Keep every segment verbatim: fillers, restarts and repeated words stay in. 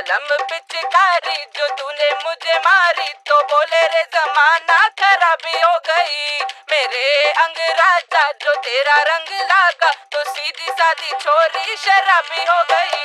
कलम पिचकारी जो तूने मुझे मारी तो बोले रे जमाना खराबी हो गई। मेरे अंगराजा जो तेरा रंग लागा तो सीधी सादी छोरी शराबी हो गई।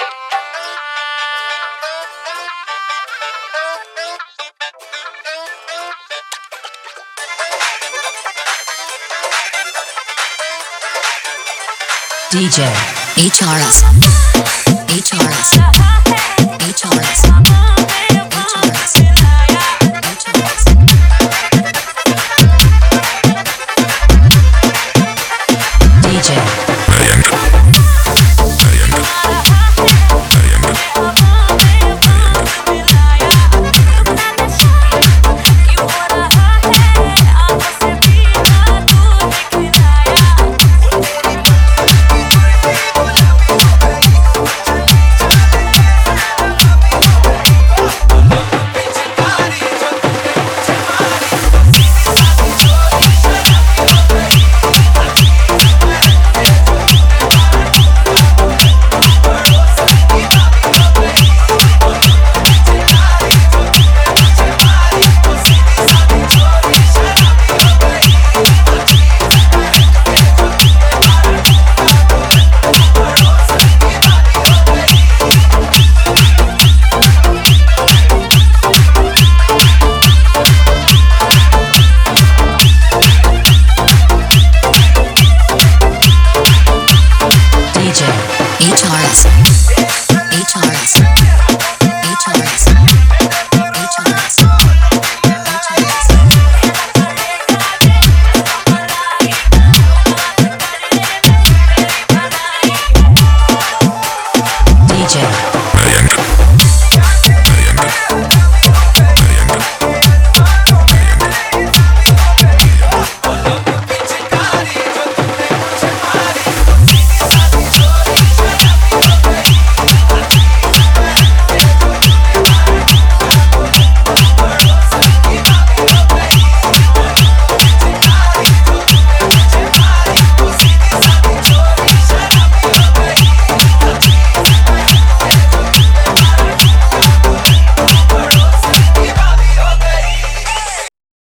D J H R S H R S H R S H R S H R S D J H R S H R S